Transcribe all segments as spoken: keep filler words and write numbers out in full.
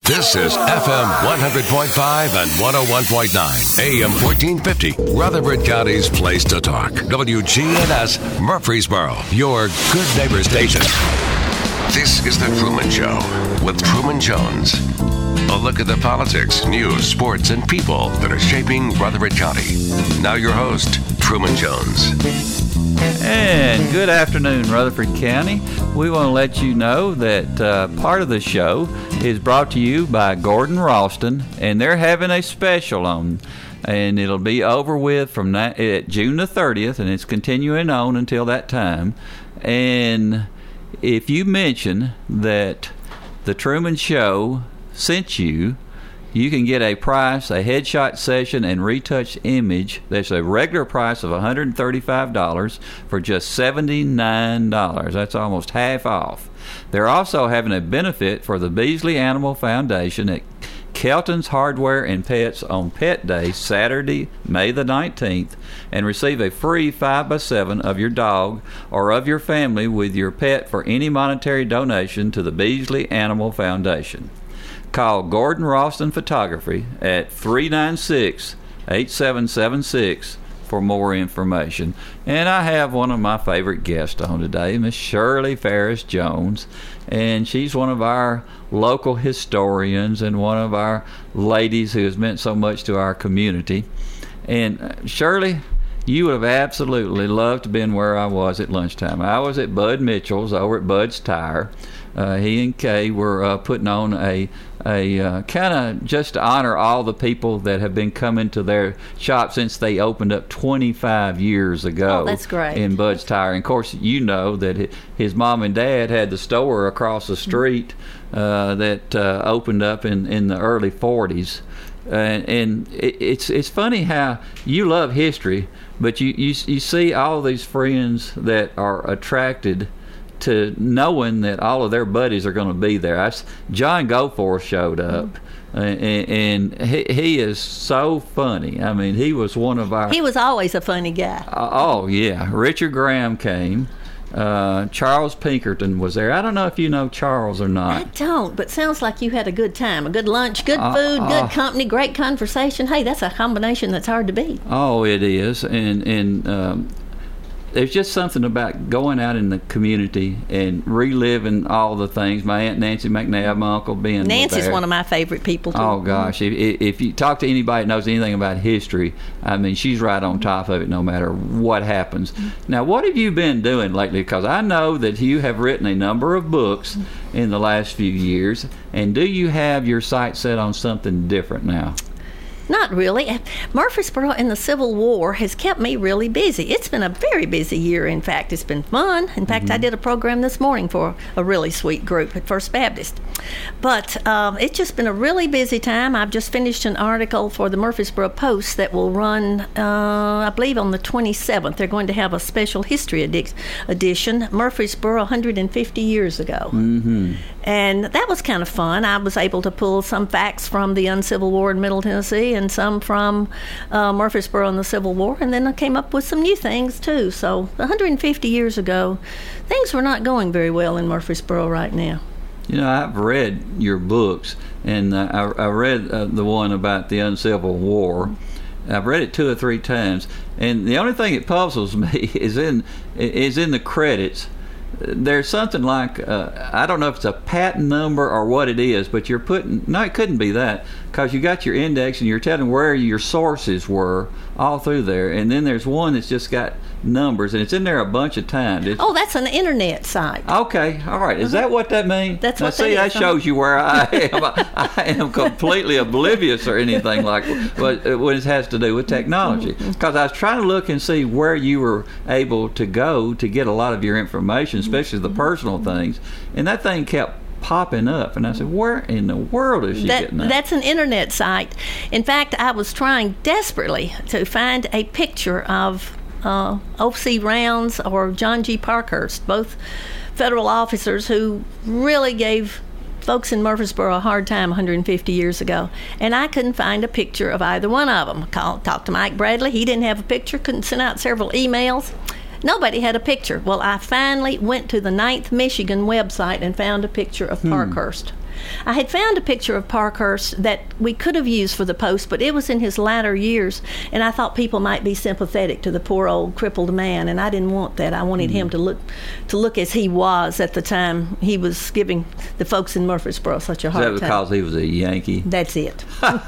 This is F M one hundred point five and one oh one point nine, A M fourteen fifty, Rutherford County's place to talk. W G N S Murfreesboro, your good neighbor station. This is The Truman Show with Truman Jones. A look at the politics, news, sports, and people that are shaping Rutherford County. Now your host, Truman Jones. And good afternoon, Rutherford County. We want to let you know that uh, part of the show is brought to you by Gordon Ralston, and they're having a special on, and it'll be over with from na- at June the thirtieth, and it's continuing on until that time. And if you mention that the Truman Show sent you, you can get a price, a headshot session and retouched image that's a regular price of one hundred thirty-five dollars for just seventy-nine dollars. That's almost half off. They're also having a benefit for the Beasley Animal Foundation at Kelton's Hardware and Pets on Pet Day, Saturday, May the nineteenth, and receive a free five by seven of your dog or of your family with your pet for any monetary donation to the Beasley Animal Foundation. Call Gordon Ralston Photography at three nine six, eight seven seven six for more information. And I have one of my favorite guests on today, Miss Shirley Ferris Jones, and she's one of our local historians and one of our ladies who has meant so much to our community. And uh, Shirley, you would have absolutely loved to have been where I was at lunchtime. I was at Bud Mitchell's over at Bud's Tire. Uh, he and Kay were uh, putting on a a uh, kind of just to honor all the people that have been coming to their shop since they opened up twenty-five years ago. Oh, that's great. In Bud's Tire. And of course, you know that his mom and dad had the store across the street uh, that uh, opened up in, in the early forties. And, and it, it's it's funny how you love history, but you, you you see all these friends that are attracted to knowing that all of their buddies are going to be there. I, John Goforth showed up, mm-hmm. and, and he, he is so funny. I mean, he was one of our... He was always a funny guy. Uh, oh, yeah. Richard Graham came. Uh, Charles Pinkerton was there. I don't know if you know Charles or not. I don't, but sounds like you had a good time. A good lunch, good Uh, food, good uh, company, great conversation. Hey, that's a combination that's hard to beat. Oh, it is. And, and um, there's just something about going out in the community and reliving all the things. My Aunt Nancy McNabb, my Uncle Ben. Nancy's there. one of my favorite people, too. Oh, gosh. If, if you talk to anybody that knows anything about history, I mean, she's right on top of it no matter what happens. Now, what have you been doing lately? Because I know that you have written a number of books in the last few years. And do you have your sights set on something different now? Not really. Murfreesboro and the Civil War has kept me really busy. It's been a very busy year, in fact. It's been fun. In fact, mm-hmm. I did a program this morning for a really sweet group at First Baptist. But um, it's just been a really busy time. I've just finished an article for the Murfreesboro Post that will run, uh, I believe, on the twenty-seventh. They're going to have a special history edi- edition, Murfreesboro one hundred fifty years ago. Mm-hmm. And that was kind of fun. I was able to pull some facts from the Uncivil War in Middle Tennessee and some from uh, Murfreesboro and the Civil War, and then I came up with some new things too. So one hundred fifty years ago, things were not going very well in Murfreesboro right now. You know, I've read your books, and uh, I, I read uh, the one about the Uncivil War. I've read it two or three times, and the only thing that puzzles me is in is in the credits. There's something like, uh, I don't know if it's a patent number or what it is, but you're putting, no, it couldn't be that, because you got your index and you're telling where your sources were all through there. And then there's one that's just got numbers, and it's in there a bunch of times. It's, oh, that's an internet site. Okay, all right. Is uh-huh. that what that means? That's now, what see, that that is. shows you where I am. I am completely oblivious or anything like what, what it has to do with technology. Because I was trying to look and see where you were able to go to get a lot of your information, especially the personal things. And that thing kept popping up, and I said, where in the world is she that, getting that? That's an internet site. In fact, I was trying desperately to find a picture of uh, O C Rounds or John G. Parkhurst, both federal officers who really gave folks in Murfreesboro a hard time one hundred fifty years ago, and I couldn't find a picture of either one of them. Called, talked to Mike Bradley. He didn't have a picture. Couldn't send out several emails. Nobody had a picture. Well, I finally went to the ninth Michigan website and found a picture of Parkhurst. I had found a picture of Parkhurst that we could have used for the post, but it was in his latter years, and I thought people might be sympathetic to the poor old crippled man, and I didn't want that. I wanted mm-hmm. him to look to look as he was at the time he was giving the folks in Murfreesboro such a hard time. Is that because time. he was a Yankee? That's it.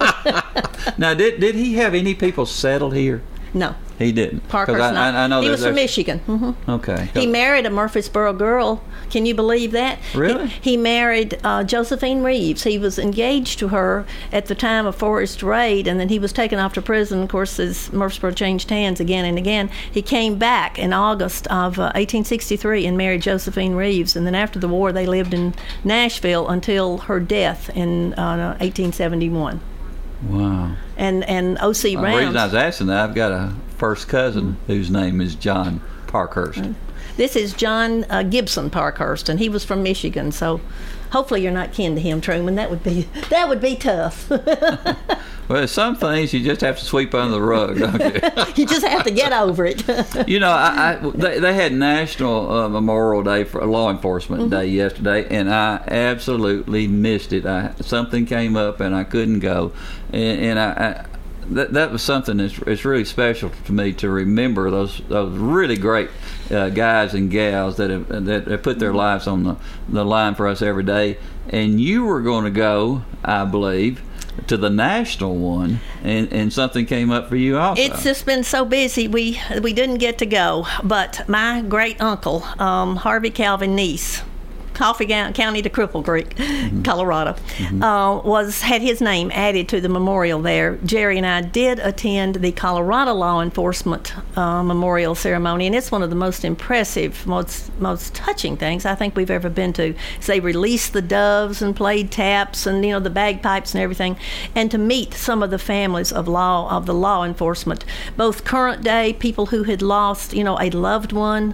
Now, did did he have any people settled here? No. He didn't. Parkhurst, I, not. I, I know he was from there's... Michigan. Mm-hmm. Okay. He married a Murfreesboro girl. Can you believe that? Really? He, he married uh, Josephine Reeves. He was engaged to her at the time of Forest Raid, and then he was taken off to prison. Of course, as Murfreesboro changed hands again and again. He came back in August of uh, eighteen sixty-three and married Josephine Reeves, and then after the war, they lived in Nashville until her death in uh, eighteen seventy-one. Wow. And and O C Well, Rounds. the reason I was asking that, I've got a first cousin mm-hmm. whose name is John Parkhurst. This is John uh, Gibson Parkhurst, and he was from Michigan. So, hopefully, you're not kin to him, Truman. That would be that would be tough. Well, some things you just have to sweep under the rug, don't you? You just have to get over it. You know, I, I they, they had National uh, Memorial Day for Law Enforcement mm-hmm. Day yesterday, and I absolutely missed it. I, something came up, and I couldn't go, and, and I. I That, that was something that's it's really special to me to remember those those really great uh, guys and gals that have that have put their lives on the, the line for us every day. And you were going to go, I believe, to the national one, and, and something came up for you also. It's just been so busy we we didn't get to go. But my great uncle, um, Harvey Calvin Neese, Coffee County to Cripple Creek, mm-hmm. Colorado, mm-hmm. Uh, was had his name added to the memorial there. Jerry and I did attend the Colorado Law Enforcement uh, Memorial Ceremony, and it's one of the most impressive, most most touching things I think we've ever been to. So they released the doves and played taps and you know the bagpipes and everything, and to meet some of the families of law of the law enforcement, both current day people who had lost you know a loved one.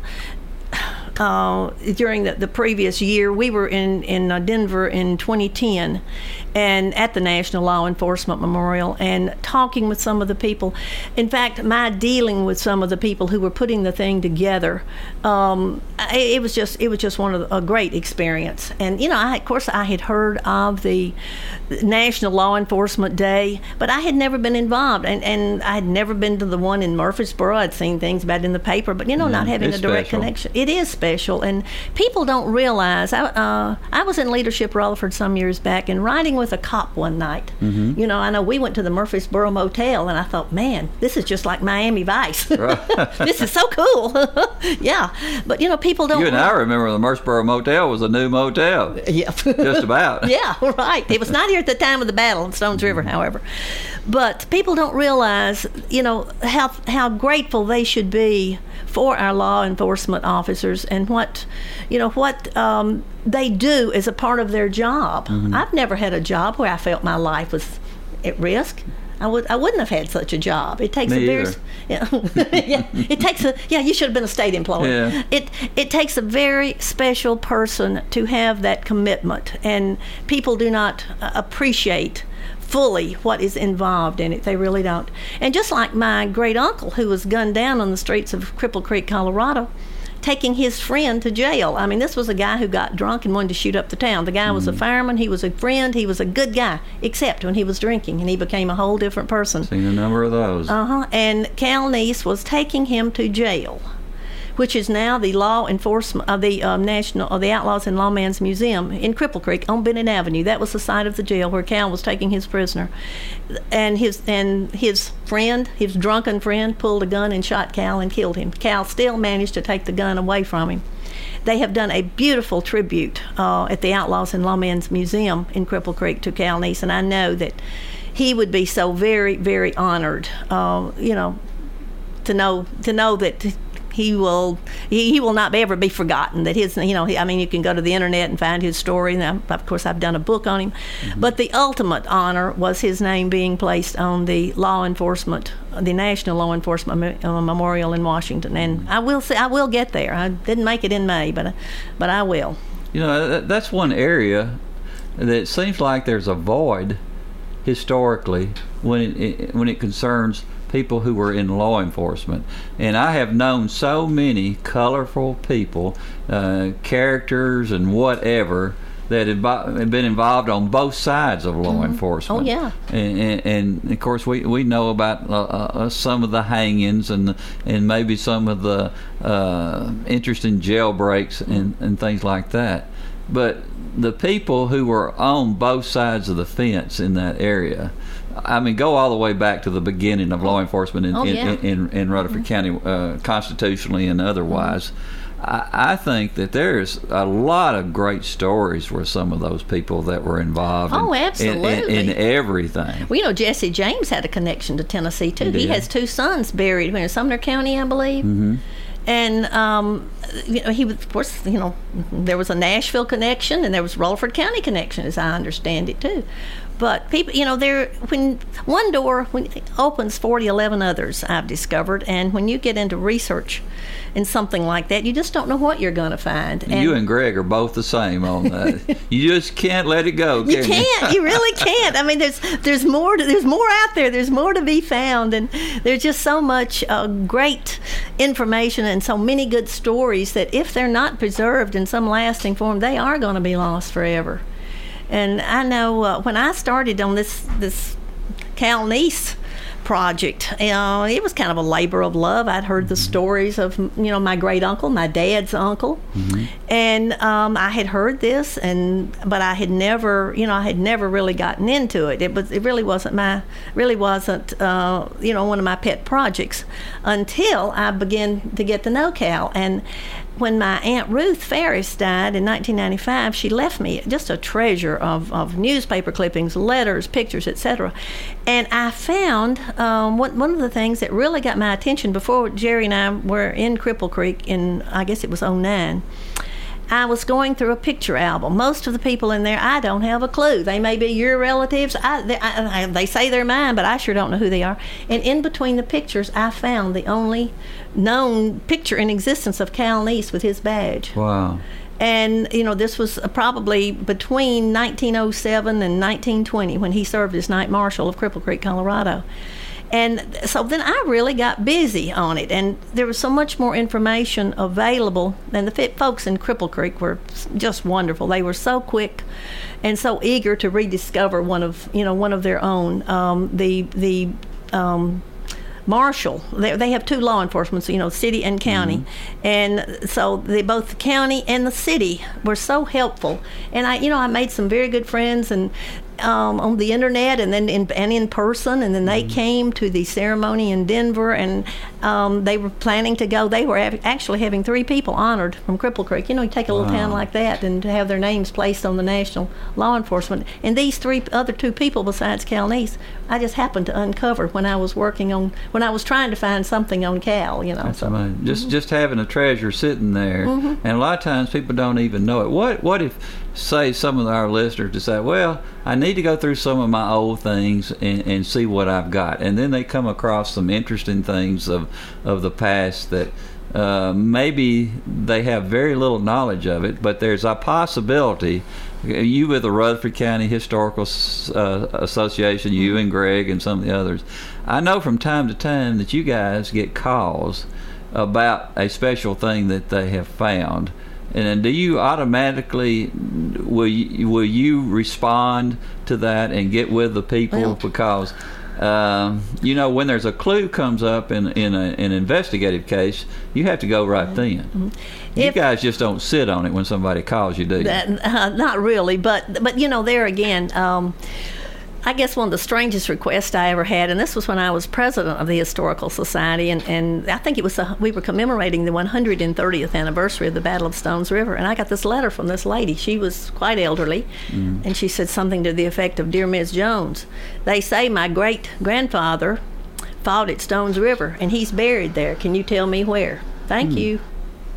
Uh, during the, the previous year, we were in in uh, Denver in twenty ten, and at the National Law Enforcement Memorial, and talking with some of the people. In fact, my dealing with some of the people who were putting the thing together, um, it, it was just it was just one of the, a great experience. And you know, I, of course, I had heard of the National Law Enforcement Day, but I had never been involved, and, and I had never been to the one in Murfreesboro. I'd seen things about it in the paper, but you know, Yeah, not having a direct special. connection. It is special, and people don't realize. I, uh, I was in leadership Rutherford some years back, and riding with a cop one night. Mm-hmm. You know, I know we went to the Murfreesboro Motel, and I thought, man, this is just like Miami Vice. Right. This is so cool. Yeah, but you know, people don't. You and I remember the Murfreesboro Motel was a new motel. Yeah, just about. Yeah, right. It was not here at the time of the battle in Stones River, however. But people don't realize, you know, how how grateful they should be for our law enforcement officers and what, you know, what um, they do as a part of their job. Mm-hmm. I've never had a job where I felt my life was at risk. I would I wouldn't have had such a job. It takes Me a very either. yeah, yeah it takes a yeah you should have been a state employee. Yeah. It it takes a very special person to have that commitment, and people do not uh, appreciate fully what is involved in it. They really don't. And just like my great uncle who was gunned down on the streets of Cripple Creek, Colorado, taking his friend to jail. I mean, this was a guy who got drunk and wanted to shoot up the town. The guy mm. was a fireman. He was a friend. He was a good guy, except when he was drinking, and he became a whole different person. Seen a number of those. Uh-huh. And Cal Neese was taking him to jail, which is now the law enforcement of the um, National of the Outlaws and Lawman's Museum in Cripple Creek on Bennett Avenue. That was the site of the jail where Cal was taking his prisoner, and his and his friend, his drunken friend, pulled a gun and shot Cal and killed him. Cal still managed to take the gun away from him. They have done a beautiful tribute uh, at the Outlaws and Lawman's Museum in Cripple Creek to Cal Neese, and I know that he would be so very, very honored, uh, you know, to know to know that. He will. He, he will not ever be forgotten. That his, you know. He, I mean, you can go to the internet and find his story. And I, of course, I've done a book on him. Mm-hmm. But the ultimate honor was his name being placed on the law enforcement, the National Law Enforcement Memorial in Washington. And I will say, I will get there. I didn't make it in May, but but I will. You know, that, that's one area that it seems like there's a void historically when it, it when it concerns people who were in law enforcement. And I have known so many colorful people, uh, characters and whatever, that had been involved on both sides of law mm-hmm. enforcement. Oh, yeah. And, and, and, of course, we, we know about uh, uh, some of the hangings and and maybe some of the uh, interesting jailbreaks and, and things like that. But the people who were on both sides of the fence in that area, I mean, go all the way back to the beginning of law enforcement in, oh, yeah. in, in, in Rutherford mm-hmm. County, uh, constitutionally and otherwise. Mm-hmm. I, I think that there's a lot of great stories where some of those people that were involved oh, in, absolutely. in, in, in everything. Well, you know, Jesse James had a connection to Tennessee, too. He, he has two sons buried in Sumner County, I believe. Mm-hmm. And, um, you know, he was, of course, you know, there was a Nashville connection and there was Rutherford County connection, as I understand it, too. But people, you know, there when one door when it opens forty, eleven others, I've discovered. And when you get into research in something like that, you just don't know what you're going to find. And you and Greg are both the same on that. You just can't let it go. Can you can't. You? you really can't. I mean, there's there's more. To, there's more out there. There's more to be found, and there's just so much uh, great information and so many good stories that if they're not preserved in some lasting form, they are going to be lost forever. And I know uh, when I started on this this Cal Neese project, you know, it was kind of a labor of love. I'd heard the stories of, you know, my great uncle, my dad's uncle, mm-hmm. and um, I had heard this, and but I had never, you know, I had never really gotten into it. It was, it really wasn't my, really wasn't, uh, you know, one of my pet projects until I began to get to know Cal. And when my Aunt Ruth Ferris died in nineteen ninety-five, she left me just a treasure of, of newspaper clippings, letters, pictures, et cetera. And I found um, one, one of the things that really got my attention before Jerry and I were in Cripple Creek in, I guess it was oh nine. I was going through a picture album. Most of the people in there, I don't have a clue. They may be your relatives. I, they, I, they say they're mine, but I sure don't know who they are. And in between the pictures, I found the only known picture in existence of Cal Neese with his badge. Wow. And, you know, this was probably between nineteen oh seven and nineteen twenty when he served as night marshal of Cripple Creek, Colorado. And so then I really got busy on it, and there was so much more information available. And the folks in Cripple Creek were just wonderful. They were so quick and so eager to rediscover one of, you know, one of their own. Um, the the um, marshal, they, they have two law enforcement, so, you know, city and county, mm-hmm. and so they both the county and the city were so helpful. And I, you know, I made some very good friends, and. Um, on the internet and then in, and in person, and then they mm-hmm. came to the ceremony in Denver, and um, they were planning to go. They were av- actually having three people honored from Cripple Creek. You know, you take a little wow. town like that and to have their names placed on the national law enforcement. And these three other two people besides Cal Neese, I just happened to uncover when I was working on, when I was trying to find something on Cal, you know. That's so. amazing. Just, mm-hmm. just having a treasure sitting there, mm-hmm. and a lot of times people don't even know it. What, what if, say, some of our listeners decide, well, I need to go through some of my old things and, and see what I've got, and then they come across some interesting things of of the past that uh, maybe they have very little knowledge of it, but there's a possibility. You with the Rutherford County Historical uh, Association, you and Greg and some of the others, I know from time to time that you guys get calls about a special thing that they have found. And do you automatically, will you, will you respond to that and get with the people? Well, because, um, you know, when there's a clue comes up in, in a, an investigative case, you have to go right then. Mm-hmm. You if, guys just don't sit on it when somebody calls you, do you? That, uh, not really, but, but, you know, there again, um, I guess one of the strangest requests I ever had, and this was when I was president of the Historical Society, and, and I think it was a, we were commemorating the one hundred thirtieth anniversary of the Battle of Stones River, and I got this letter from this lady. She was quite elderly, mm. and she said something to the effect of, "Dear Miz Jones, they say my great-grandfather fought at Stones River, and he's buried there. Can you tell me where? Thank mm. you."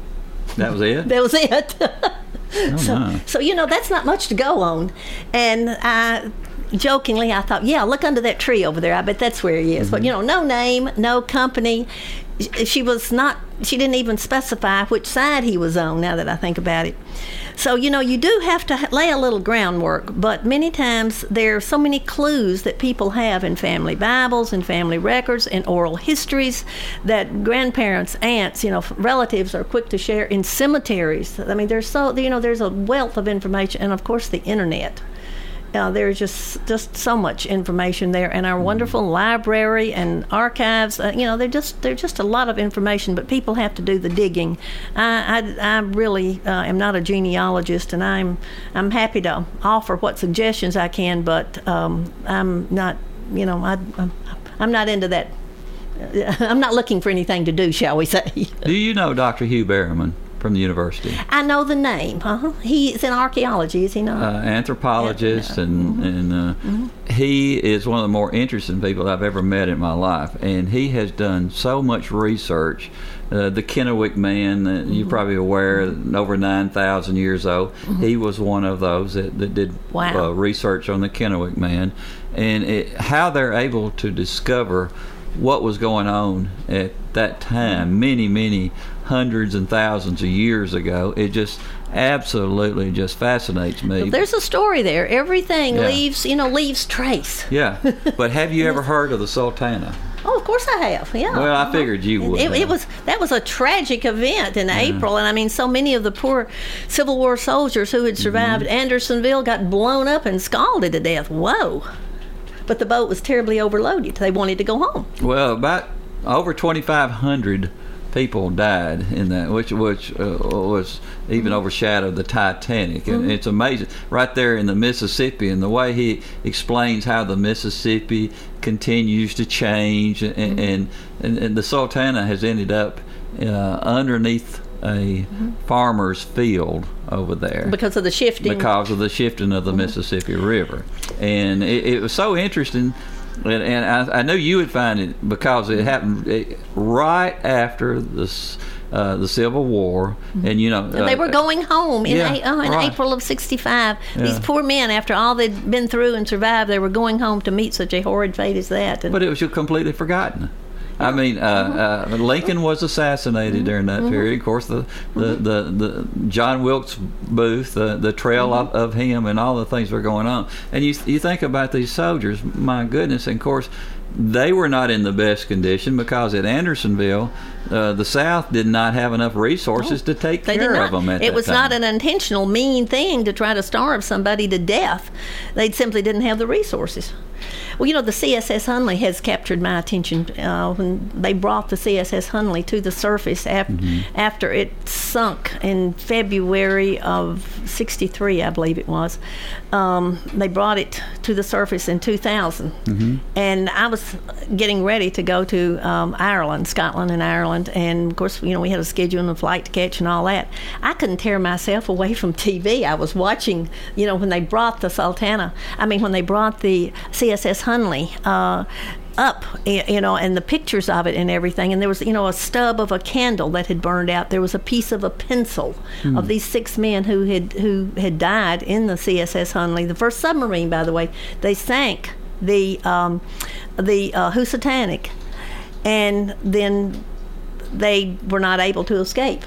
That was it? That was it. Oh, so, my. so, you know, that's not much to go on. And I... jokingly, I thought, yeah, look under that tree over there. I bet that's where he is. Mm-hmm. But, you know, no name, no company. She was not, she didn't even specify which side he was on, now that I think about it. So, you know, you do have to lay a little groundwork, but many times there are so many clues that people have in family Bibles and family records and oral histories that grandparents, aunts, you know, relatives are quick to share in cemeteries. I mean, there's so, you know, there's a wealth of information, and of course the internet. Uh, there's just just so much information there, and our wonderful library and archives. Uh, you know, they're just they're just a lot of information, but people have to do the digging. I I, I really uh, am not a genealogist, and I'm I'm happy to offer what suggestions I can, but um, I'm not. You know, I I'm, I'm not into that. I'm not looking for anything to do, shall we say? Do you know Doctor Hugh Berriman from the university? I know the name. Uh-huh. He's in archaeology, is he not? Uh, anthropologist, yeah, no. and mm-hmm. and uh, mm-hmm. he is one of the more interesting people I've ever met in my life, and he has done so much research. Uh, the Kennewick man, uh, mm-hmm. you're probably aware, over nine thousand years old. Mm-hmm. He was one of those that, that did wow. uh, research on the Kennewick man, and it, how they're able to discover what was going on at that time, many, many hundreds and thousands of years ago. It just absolutely just fascinates me. Well, there's a story there. Everything yeah. leaves, you know, leaves trace. Yeah, but have you ever heard of the Sultana? Oh, of course I have. Yeah. Well, I figured you would. It, it was that was a tragic event in yeah. April, and I mean, so many of the poor Civil War soldiers who had survived mm-hmm. Andersonville got blown up and scalded to death. Whoa! But the boat was terribly overloaded. They wanted to go home. Well, about over twenty-five hundred people died in that, which which uh, was even mm-hmm. overshadowed the Titanic. And mm-hmm. it's amazing. Right there in the Mississippi, and the way he explains how the Mississippi continues to change, and, mm-hmm. and, and, and the Sultana has ended up uh, underneath a mm-hmm. farmer's field over there because of the shifting because of the shifting of the mm-hmm. Mississippi River. And it, it was so interesting, and, and I, I knew you would find it because it happened it, right after this uh, the Civil War, mm-hmm. and you know and they uh, were going home in, yeah, a, oh, in right. April of sixty-five. Yeah. These poor men, after all they'd been through and survived, they were going home to meet such a horrid fate as that. And but it was just completely forgotten. I mean, uh, uh, Lincoln was assassinated during that mm-hmm. period. Of course, the the, the, the John Wilkes Booth, the, the trail mm-hmm. of, of him, and all the things that were going on. And you you think about these soldiers, my goodness. And of course, they were not in the best condition because at Andersonville, uh, the South did not have enough resources no, to take they care did not. of them at It that was time. not an intentional, mean thing to try to starve somebody to death. They simply didn't have the resources. Well, you know, the C S S Hunley has captured my attention uh, when they brought the C S S Hunley to the surface after, mm-hmm. after it sunk in February of sixty-three, I believe it was. Um, they brought it to the surface in two thousand. Mm-hmm. And I was getting ready to go to um, Ireland, Scotland and Ireland. And, of course, you know, we had a schedule and a flight to catch and all that. I couldn't tear myself away from T V. I was watching, you know, when they brought the Sultana, I mean, when they brought the C S S Hunley uh, up, you know, and the pictures of it and everything. And there was, you know, a stub of a candle that had burned out. There was a piece of a pencil mm. of these six men who had who had died in the C S S Hunley. The first submarine, by the way, they sank the um, the uh, Housatonic, and then they were not able to escape.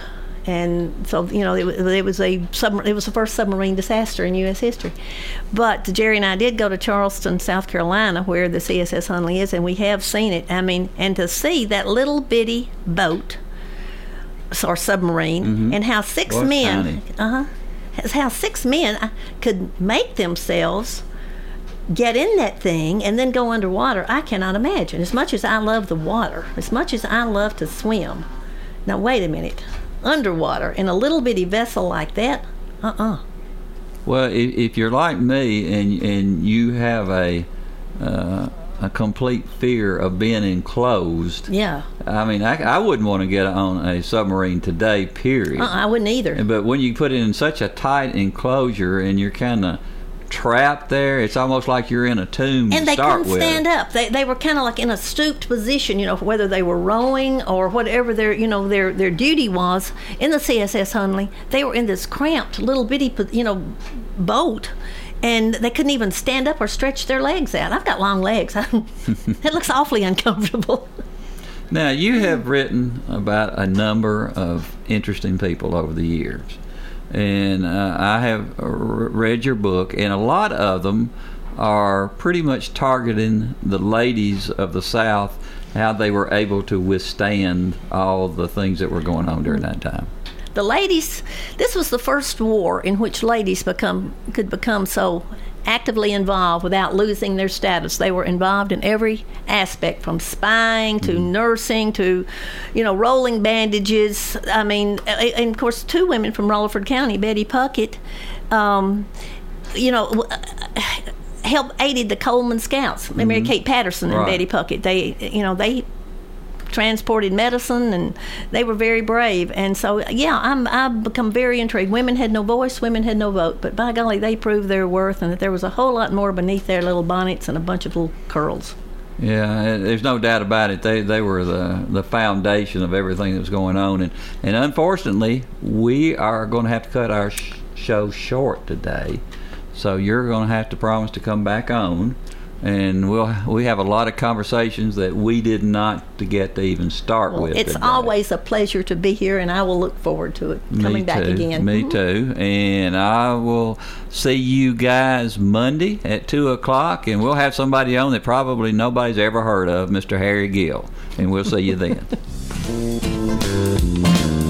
And so, you know, it, it was a sub, it was the first submarine disaster in U S history. But Jerry and I did go to Charleston, South Carolina, where the C S S Hunley is, and we have seen it. I mean, and to see that little bitty boat or submarine, mm-hmm. and how six Boy, men, uh huh, how six men could make themselves get in that thing and then go underwater, I cannot imagine. As much as I love the water, as much as I love to swim. Now wait a minute. Underwater in a little bitty vessel like that, uh-uh. Well, if, if you're like me and and you have a uh, a complete fear of being enclosed, yeah. I mean, I, I wouldn't want to get on a submarine today. Period. Uh-uh, I wouldn't either. But when you put it in such a tight enclosure and you're kind of trapped there, it's almost like you're in a tomb. And to they start couldn't with. stand up. They they were kind of like in a stooped position, you know, whether they were rowing or whatever their you know their their duty was in the C S S Hunley. They were in this cramped little bitty you know boat, and they couldn't even stand up or stretch their legs out. I've got long legs. It looks awfully uncomfortable. Now, you have written about a number of interesting people over the years. and uh, I have read your book, and a lot of them are pretty much targeting the ladies of the South, how they were able to withstand all the things that were going on during that time. The ladies, this was the first war in which ladies become could become so actively involved without losing their status. They were involved in every aspect, from spying to mm. nursing to, you know, rolling bandages. I mean, and of course, two women from Rutherford County, Betty Puckett, um, you know, helped aided the Coleman Scouts. Mm-hmm. Mary Kate Patterson and right. Betty Puckett. They, you know, they transported medicine, and they were very brave. And so, yeah, I'm, I've become very intrigued. Women had no voice, women had no vote, but by golly, they proved their worth, and that there was a whole lot more beneath their little bonnets and a bunch of little curls. Yeah, there's no doubt about it. They they were the, the foundation of everything that was going on. And, and unfortunately, we are going to have to cut our sh- show short today. So you're going to have to promise to come back on. And we'll we have a lot of conversations that we did not to get to even start well, with. It's today. Always a pleasure to be here, and I will look forward to it coming Me back too. again. Me mm-hmm. too. And I will see you guys Monday at two o'clock, and we'll have somebody on that probably nobody's ever heard of, Mister Harry Gill, and we'll see you then.